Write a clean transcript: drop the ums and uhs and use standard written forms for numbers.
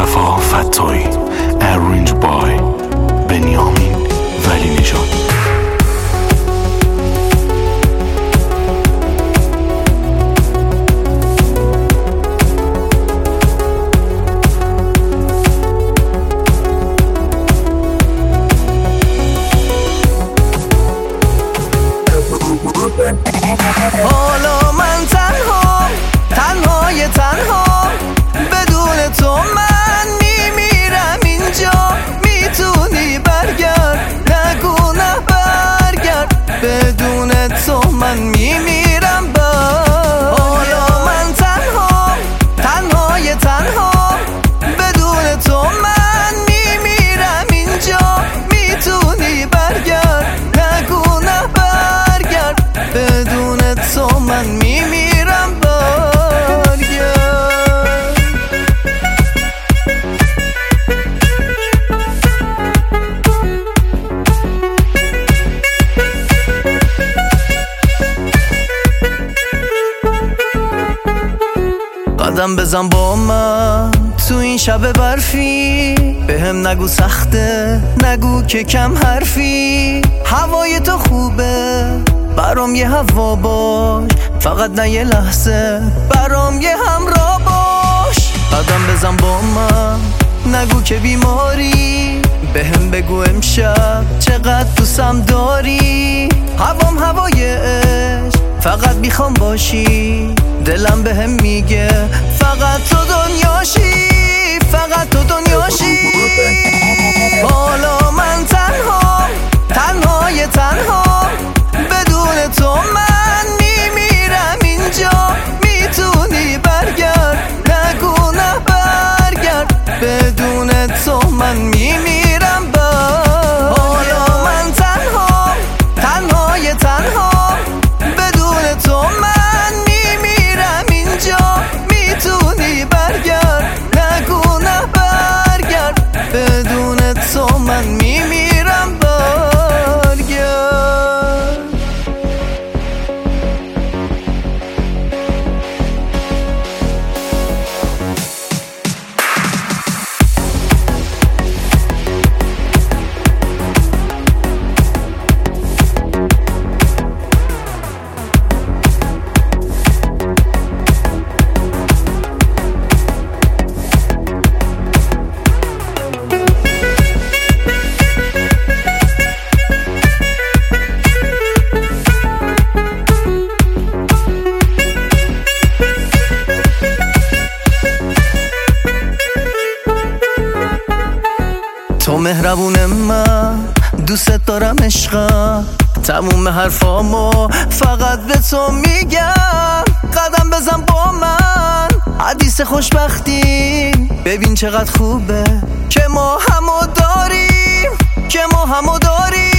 مصطفی فتایی، ارنج بای بنیامین ولی نژاد. حالا من تنهای تنها بدون تو من میمیرم اینجا. میتونی برگرد، نگو نه برگرد، بدون تو من میمیرم. حالا من تنهای تنها بدون تو من میمیرم اینجا. میتونی برگرد، نگو نه برگرد، بدون تو من میمیرم. قدم بزن با من تو این شب برفی، بهم نگو سخته، نگو که کم حرفی. هوای تو خوبه، برام یه هوا باش، فقط نه یه لحظه، برام یه همراه باش. قدم بزن با من، نگو که بیماری، بهم بگو امشب چقدر دوستم داری. هوام هوای عشق، فقط میخوام باشی، دلم بهم میگه فقط تو دنیاشی، فقط تو دنیاشی. حالا من تنهای تنها بدون تو من میمیرم اینجا. میتونی برگرد، نگو نه برگرد، بدون تو من میمیرم. حالا من تنهای تنها بدون تو من میمیرم اینجا. میتونی برگرد، نگو نه برگرد، بدون تو من میمیرم. تو مهربون من، دوست دارم عشقم، تموم حرفامو فقط به تو میگم. قدم بزن با من، حدیث خوشبختی، ببین چقدر خوبه که ما همو داریم، که ما همو داریم.